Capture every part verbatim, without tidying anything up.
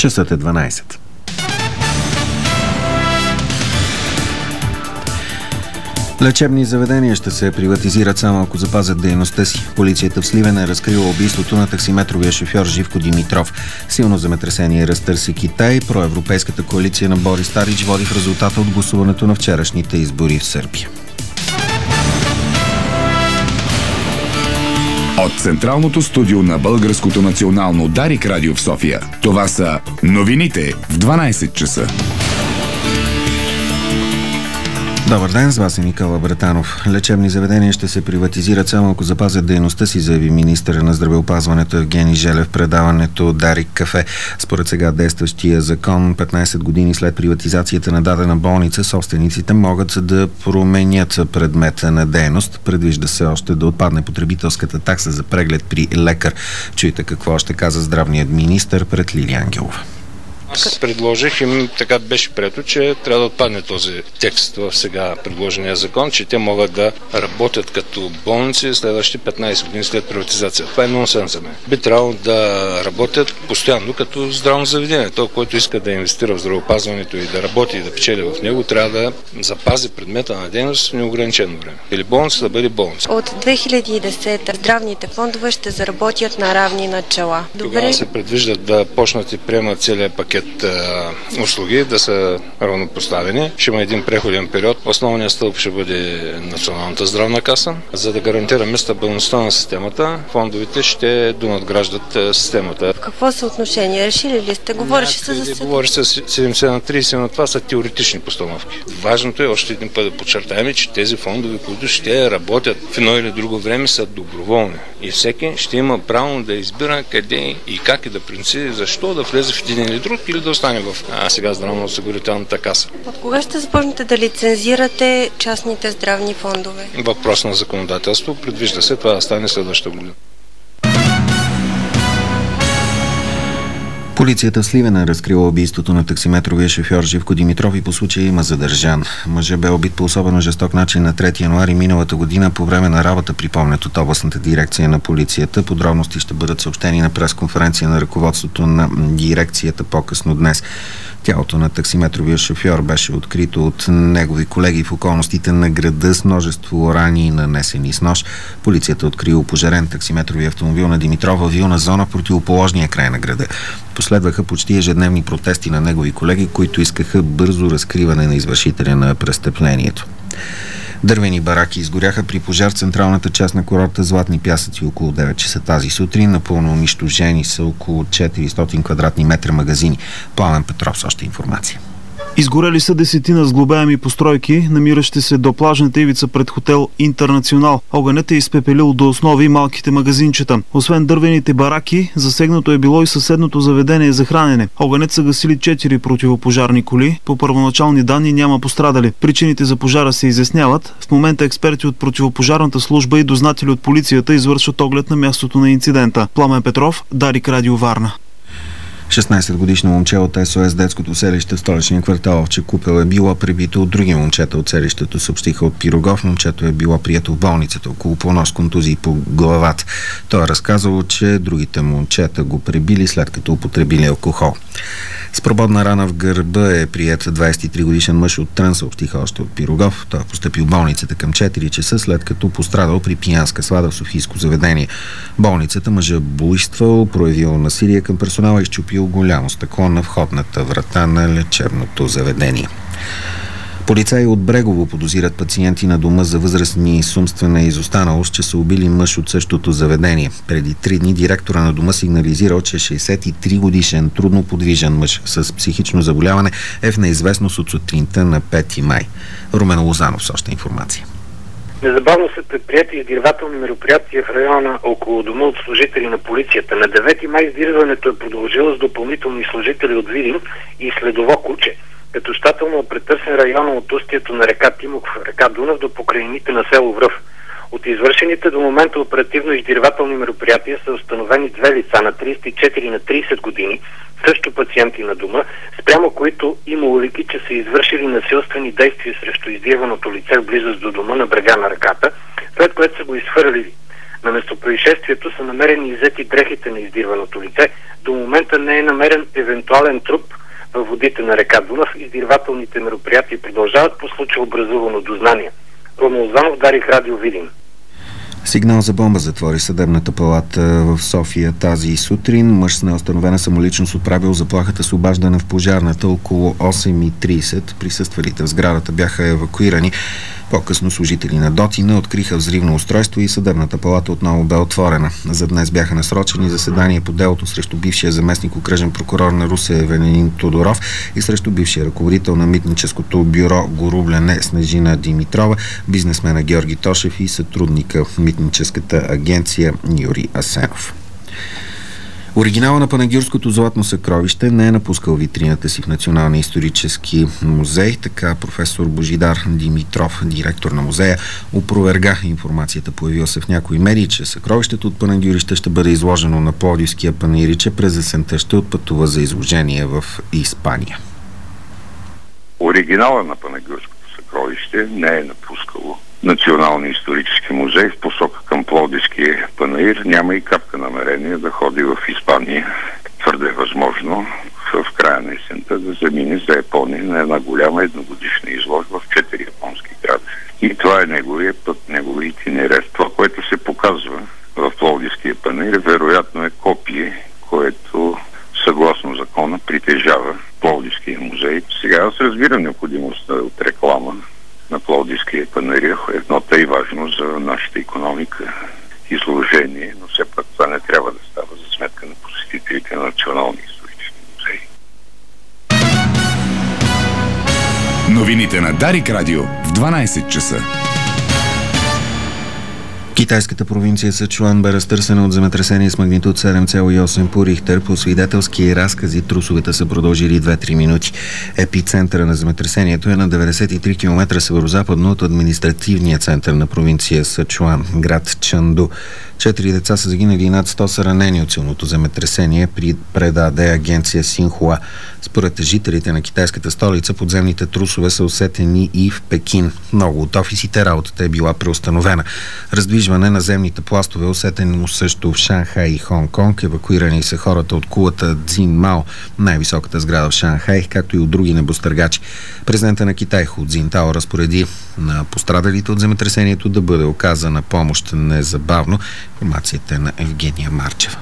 Часът е дванайсет. Лечебни заведения ще се приватизират само ако запазят дейността си. Полицията в Сливен е разкрила убийството на таксиметровия шофьор Живко Димитров. Силно земетресение разтърси Китай. Проевропейската коалиция на Борис Тадич води в резултата от гласуването на вчерашните избори в Сърбия. От Централното студио на Българското национално Дарик радио в София. Това са новините в дванайсет часа. Добър ден, с вас е Никола Братанов. Лечебни заведения ще се приватизират само ако запазят дейността си, заяви министъра на здравеопазването Евгений Желев в предаването Дарик кафе. Според сега действащия закон, петнайсет години след приватизацията на дадена болница, собствениците могат да променят предмета на дейност. Предвижда се още да отпадне потребителската такса за преглед при лекар. Чуйте какво ще каза здравният министър пред Лилия Ангелова. Аз предложих и така беше прието, че трябва да отпадне този текст в сега предложения закон, че те могат да работят като болници следващите петнайсет години след приватизация. Това е нонсенс за мен. Би трябвало да работят постоянно като здравно заведение. Той, който иска да инвестира в здравеопазването и да работи и да печели в него, трябва да запази предмета на дейност в неограничено време. Или болница да бъде болница. От две хиляди и десета здравните фондове ще заработят на равни начала. Добре. Тогава се предвижда да почнат и приемат целият пакет услуги, да са равнопоставени. Ще има един преходен период. Основният стълб ще бъде Националната здравна каса. За да гарантираме стабилността на системата, фондовете ще донадграждат системата. В какво съотношение? Решили ли сте? Говореше се за седемдесет? Говори се седемдесет на трийсет, но това са теоретични постановки. Важното е още един път да подчертаем, че тези фондове, които ще работят в едно или друго време, са доброволни. И всеки ще има право да избира къде и как и да принци, защо да влезе в един или друг или да остане в а, сега здравноосигурителната каса. От кога ще започнете да лицензирате частните здравни фондове? Въпрос на законодателство. Предвижда се това да стане следващата година. Полицията в Сливен е разкрила убийството на таксиметровия шофьор Живко Димитров и по случая има задържан. Мъжът бе убит по особено жесток начин на трети януари миналата година по време на работа, припомнят от областната дирекция на полицията. Подробности ще бъдат съобщени на пресконференция на ръководството на дирекцията по-късно днес. Тялото на таксиметровия шофьор беше открито от негови колеги в околностите на града с множество рани, нанесени с нож. Полицията откри опожарен таксиметровия автомобил на Димитров във вилна зона в противоположния край на града. Последваха почти ежедневни протести на негови колеги, които искаха бързо разкриване на извършителя на престъплението. Дървени бараки изгоряха при пожар в централната част на курорта Златни пясъци около девет часа тази сутрин. Напълно унищожени са около четиристотин квадратни метра магазини. Пламен Петров с още информация. Изгорели са десетина сглобяеми постройки, намиращи се до плажната ивица пред хотел Интернационал. Огънят е изпепелил до основи малките магазинчета. Освен дървените бараки, засегнато е било и съседното заведение за хранене. Огънят са гасили четири противопожарни коли. По първоначални данни няма пострадали. Причините за пожара се изясняват. В момента експерти от противопожарната служба и дознатели от полицията извършват оглед на мястото на инцидента. Пламен Петров, Дарик радио Варна. шестнайсетгодишно момче от СОС детското селище в столичния квартал Овча купел е било пребито от други момчета от селището, съобщиха от Пирогов. Момчето е било прието в болницата около полунощ с контузии по главата. Той е разказало, че другите момчета го пребили след като употребили алкохол. С прободна рана в гърба е приет двайсет и три годишен мъж от Трън, съобщиха още от Пирогов. Той е постъпил в болницата към четири часа, след като пострадал при пиянска свада в софийско заведение. Болницата мъжа буйствал, проявил насилие към персонала и изчупил голямо стъкло на входната врата на лечебното заведение. Полицаи от Брегово подозират пациенти на дома за възрастни с умствена изостаналост, че са убили мъж от същото заведение. Преди три дни директора на дома сигнализирал, че шейсет и три годишен трудноподвижен мъж с психично заболяване е в неизвестност от сутринта на пети май. Румен Лозанов с още информация. Незабавно са предприяти издирвателни мероприятия в района около дома от служители на полицията. На девети май издирването е продължило с допълнителни служители от Видин и следово куче, като щателно е претърсен района от устието на река Тимок в река Дунав до покрайнините на село Връв. От извършените до момента оперативно-издирвателни мероприятия са установени две лица на трийсет и четири и на трийсет години, също пациенти на дома, спрямо които има улики, че са извършили насилствени действия срещу издирваното лице в близост до дома на брега на реката, след което са го изхвърлили. На местопроизшествието са намерени иззети дрехите на издирваното лице. До момента не е намерен евентуален труп във водите на река Дунав. Издирвателните мероприятия продължават по случая образувано дознание. Роман Званов, Дарик радио, Видин. Сигнал за бомба затвори съдебната палата в София тази сутрин. Мъж с неустановена самоличност отправил заплахата с обаждане в пожарната около осем и трийсет. Присъствалите в сградата бяха евакуирани. По-късно служители на Дотина откриха взривно устройство и съдебната палата отново бе отворена. За днес бяха насрочени заседания по делото срещу бившия заместник окръжен прокурор на Русе Евелин Тодоров и срещу бившия ръководител на митническото бюро Горубляне Снежина Димитрова, бизнесмена Георги Тошев и сътрудника в митническата агенция Юрий Асенов. Оригинала на Панагюрското златно съкровище не е напускал витрината си в Националния исторически музей. Така професор Божидар Димитров, директор на музея, опроверга информацията, появила се в някои медии, че съкровището от Панагюрище ще бъде изложено на Пловдивския панаир и че през есента ще отпътува за изложение в Испания. Оригинала на Панагюрското съкровище не е напускало Националния исторически музей в посока към Пловдивския панаир. Няма и капка намерение да ходи в Испания. Твърде е възможно в края на есента да замине за Япония на една голяма едногодишна изложба в четири японски града. И това е неговия път, неговия итинерар. Това, което се показва в Пловдивския панаир, вероятно е копие, което съгласно закона притежава Пловдивския музей. Сега аз разбирам необходимостта от реклама на Пловдивския панаир, едното е и важно за нашата икономика изложение, но все пак това не трябва да става за сметка на посетителите на Националния исторически музей. Новините на Дарик радио в дванайсет часа. Китайската провинция Сычуан бе разтърсена от земетресение с магнитуд седем цяло и осем по Рихтер. По свидетелски разкази трусовете са продължили две-три минути. Епицентъра на земетресението е на деветдесет и три километра северозападно от административния център на провинция Сычуан, град Чанду. Четири деца са загинали и над сто са ранени от силното земетресение, предаде агенция Синхуа. Според жителите на китайската столица, подземните трусове са усетени и в Пекин. Много от офисите работата е била преустановена. Раздвижване на земните пластове усетено също в Шанхай и Хонг-Конг. Евакуирани са хората от кулата Цзин Мао, най-високата сграда в Шанхай, както и от други небостъргачи. Президента на Китай Ху Цзинтао разпореди на пострадалите от земетресението да бъде оказана помощ незабавно. Информацията е на Евгения Марчева.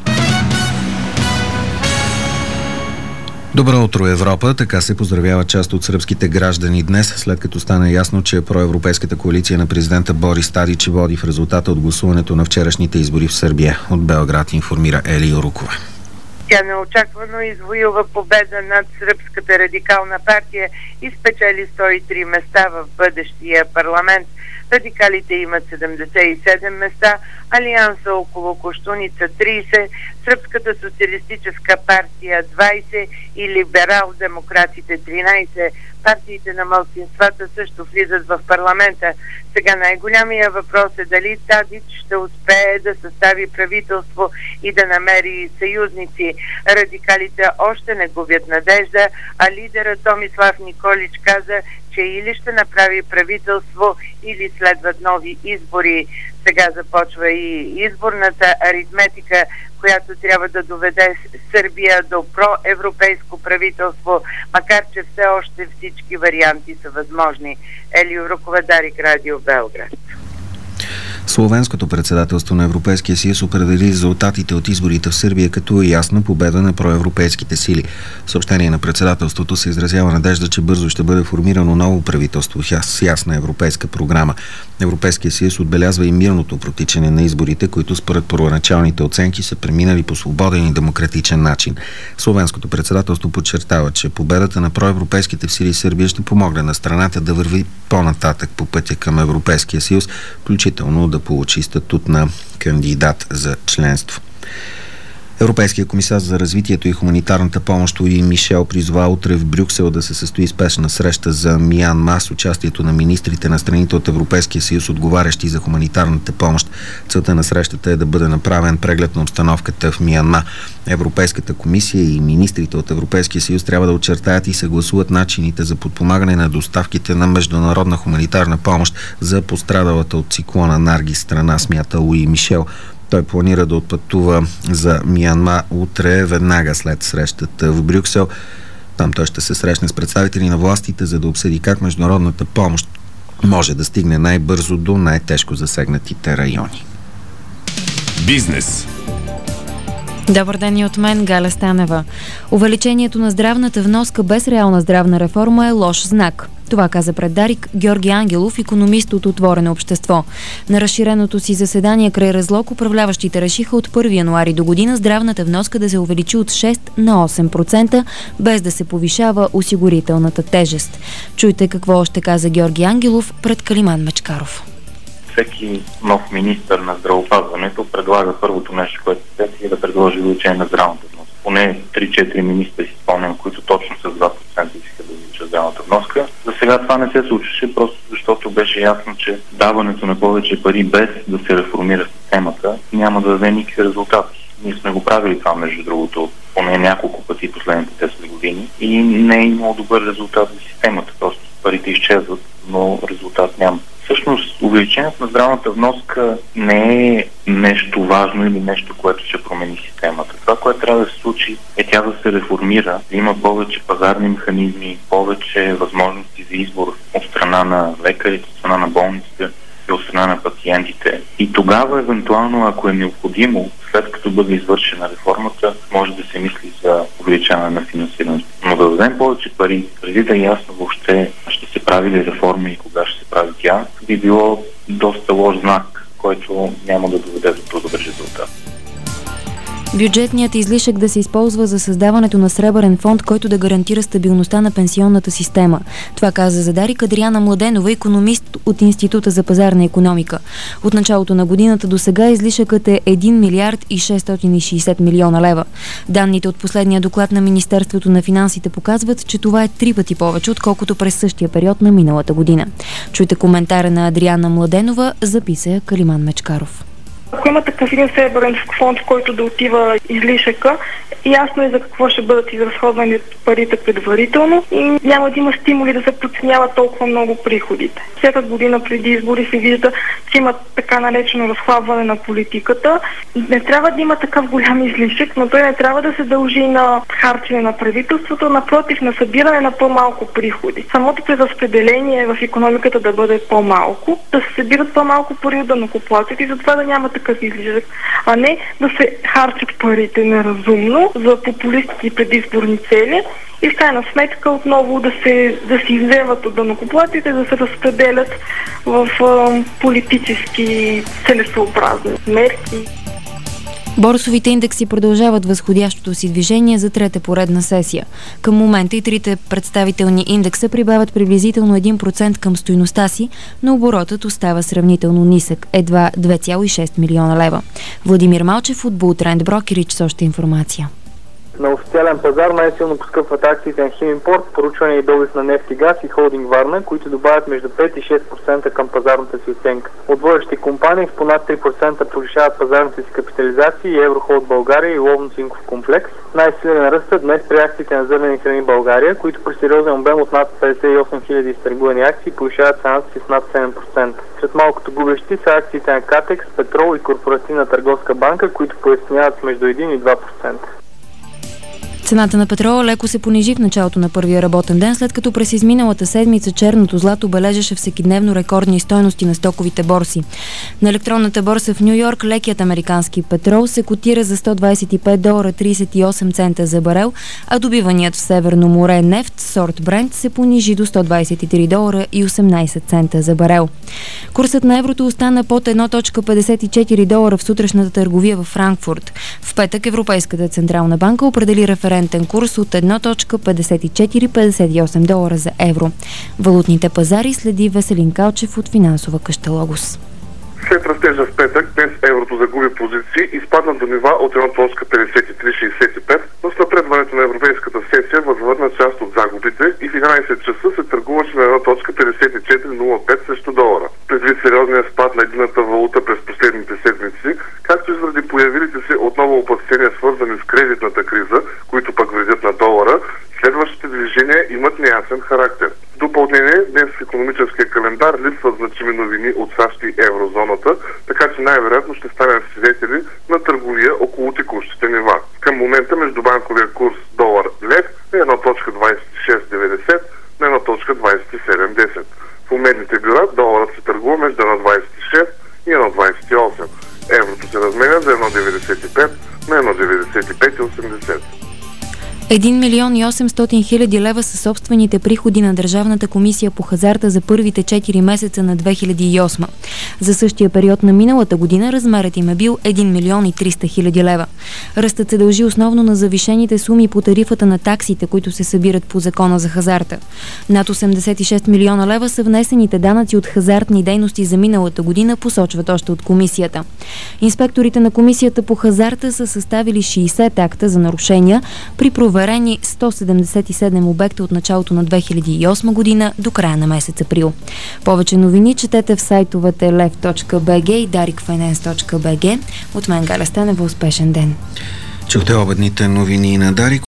Добро утро, Европа! Така се поздравява част от сръбските граждани днес, след като стана ясно, че проевропейската коалиция на президента Борис Тадич води в резултата от гласуването на вчерашните избори в Сърбия. От Белград информира Ели Орукова. Тя неочаквано извоюва победа над Сръбската радикална партия и спечели сто и три места в бъдещия парламент. Радикалите имат седемдесет и седем места, Алианса около Коштуница трийсет, Сръбската социалистическа партия двайсет и либерал-демократите тринайсет. Партиите на малцинствата също влизат в парламента. Сега най-голямия въпрос е дали Тадич ще успее да състави правителство и да намери съюзници. Радикалите още не губят надежда, а лидерът Томислав Николич каза, че или ще направи правителство, или следват нови избори. Сега започва и изборната аритметика, която трябва да доведе Сърбия до проевропейско правителство, макар че все още всички варианти са възможни. Ели Орукова, Дарик радио, Белград. Словенското председателство на Европейския съюз определи резултатите от изборите в Сърбия като ясна победа на проевропейските сили. В съобщение на председателството се изразява надежда, че бързо ще бъде формирано ново правителство с ясна европейска програма. Европейския съюз отбелязва и мирното протичане на изборите, които според първоначалните оценки са преминали по свободен и демократичен начин. Словенското председателство подчертава, че победата на проевропейските сили в Сърбия ще помогне на страната да върви по-нататък по пътя към Европейския съюз, включително да получи статут на кандидат за членство. Европейския комисар за развитието и хуманитарната помощ Луи Мишел призова утре в Брюксел да се състои спешна среща за Мианмар с участието на министрите на страните от Европейския съюз, отговарящи за хуманитарната помощ. Целта на срещата е да бъде направен преглед на обстановката в Мианмар. Европейската комисия и министрите от Европейския съюз трябва да очертаят и съгласуват начините за подпомагане на доставките на международна хуманитарна помощ за пострадалата от циклона Наргис страна, смята Луи Мишел. Той планира да отпътува за Мианмар утре, веднага след срещата в Брюксел. Там той ще се срещне с представители на властите, за да обсъди как международната помощ може да стигне най-бързо до най-тежко засегнатите райони. Бизнес. Добър ден и от мен, Галя Станева. Увеличението на здравната вноска без реална здравна реформа е лош знак. Това каза пред Дарик Георги Ангелов, икономист от Отворено общество. На разширеното си заседание край Разлог управляващите решиха от първи януари до година здравната вноска да се увеличи от шест на осем процента, без да се повишава осигурителната тежест. Чуйте какво още каза Георги Ангелов пред Калиман Мечкаров. Всеки нов министър на здравеопазването предлага първото нещо, което се е да предложи увеличение на здравната вноска. Поне три-четири министри си спомням, които точно с два процента искаха да увеличат здравната вноска. За сега това не се случваше, просто защото беше ясно, че даването на повече пари без да се реформира системата няма да даде никакви резултати. Ние сме го правили това, между другото, поне няколко пъти последните десет години и не е имало добър резултат за системата. Просто парите изчезват, но резултат няма. Всъщност, увеличението на здравната вноска не е нещо важно или нещо, което ще промени системата. Това, което трябва да се случи, е тя да се реформира, да има повече пазарни механизми, повече възможности за избор от страна на лекарите, от страна на болниците и от страна на пациентите. И тогава, евентуално, ако е необходимо, след като бъде извършена реформата, може да се мисли за увеличаване на финансирането. Но да дадем повече пари, преди да е ясно въобще ще се прави ли реформа и кога ще се прави тя, би било доста лош знак, който няма да доведе до по-добър резултат. Бюджетният излишък да се използва за създаването на сребърен фонд, който да гарантира стабилността на пенсионната система. Това каза за Дарик Адриана Младенова, икономист от Института за пазарна икономика. От началото на годината до сега излишъкът е един милиард и шестстотин и шейсет милиона лева. Данните от последния доклад на Министерството на финансите показват, че това е три пъти повече, отколкото през същия период на миналата година. Чуйте коментара на Адриана Младенова, записа Калиман Мечкаров. Ако има такъв един сребърен фонд, в който да отива излишъка, ясно е за какво ще бъдат изразходвани парите предварително и няма да има стимули да се подценяват толкова много приходите. Всяка година преди избори се вижда, че има така наречено разхлабване на политиката. Не трябва да има такъв голям излишък, но той не трябва да се дължи на харчене на правителството, напротив, на събиране на по-малко приходи. Самото преразпределение в икономиката да бъде по-малко, да се събират по-малко пари от данъкоплатците и затова да няма такъв излишък, а не да се харчат парите неразумно за популистки и предизборни цели и в крайна сметка отново да се, да се изземат от данъкоплатците, да се разпределят в а, политически целесообразни мерки. Борсовите индекси продължават възходящото си движение за трета поредна сесия. Към момента и трите представителни индекса прибавят приблизително един процент към стойността си, но оборотът остава сравнително нисък, едва две цяло и шест милиона лева. Владимир Малчев от Бултренд Брокеридж с още информация. На официален пазар най-силно поскъпват акциите на Химимпорт, поручване и добив на нефт и газ и Холдинг Варна, които добавят между пет и шест процента към пазарната си оценка. От водещи компании с по над три процента повишават пазарната си капитализация и Еврохолд България и Ловно-цинков комплекс. Най-силен ръстът днес при акциите на зърнени храни България, които при сериозен обем от над петдесет и осем хиляди изтъргувани акции повишават цената си с над седем процента. Сред малкото губещи са акциите на Катекс, Петрол и Корпоративна търговска банка, които поясняват между един и два процента. Цената на петрола леко се понижи в началото на първия работен ден, след като през изминалата седмица черното злато бележеше всекидневно рекордни стойности на стоковите борси. На електронната борса в Ню Йорк лекият американски петрол се котира за сто двадесет и пет долара тридесет и осем цента за барел, а добиваният в Северно море нефт сорт Брент се понижи до сто двадесет и три долара и осемнадесет цента за барел. Курсът на еврото остана под едно цяло петдесет и четири долара в сутрешната търговия във Франкфурт. В петък Европейската централна банка определи референтен курс от едно цяло петдесет и четири петдесет и осем долара за евро. Валутните пазари следи Веселин Калчев от финансова къща Логос. След растежа в петък, днес еврото загуби позиции и спадна до нива от едно точка петдесет и три шейсет и пет, но с напредването на европейската сесия възвърна част от загубите и в единайсет часа се търгуваше на едно точка петдесет и четири нула пет срещу долара. Предвид сериозния спад на едината валута през последните седмици, както и заради появилите се отново опасения, свързани с кредитната криза, които пък вредят на долара, следващите движения имат неясен характер. В допълнение, днес в икономическия календар липсват значими новини от САЩ и еврозоната, така че най-вероятно ще станем свидетели на търговия около текущите нива. Към момента междубанковия курс долар-лев е едно точка двайсет и шест деветдесет на едно точка двайсет и седем десет. В умерните бюра доларът се търгува между едно двайсет и шест и едно двайсет и осем. Еврото се разменя за едно деветдесет и пет на едно деветдесет и пет и осемдесет. един милион и осемстотин хиляди лева са собствените приходи на Държавната комисия по хазарта за първите четири месеца на две хиляди и осма. За същия период на миналата година размерът им е бил един милион и триста хиляди лева. Ръстът се дължи основно на завишените суми по тарифата на таксите, които се събират по закона за хазарта. Над осемдесет и шест милиона лева са внесените данъци от хазартни дейности за миналата година, посочват още от комисията. Инспекторите на комисията по хазарта са съставили шейсет акта за нарушения при проверка сто седемдесет и седем обекта от началото на две хиляди и осма година до края на месец април. Повече новини четете в сайтовете лев точка би джи и дарик файнанс точка би джи. От мен Галя Станева, успешен ден! Чухте обедните новини на Дарик.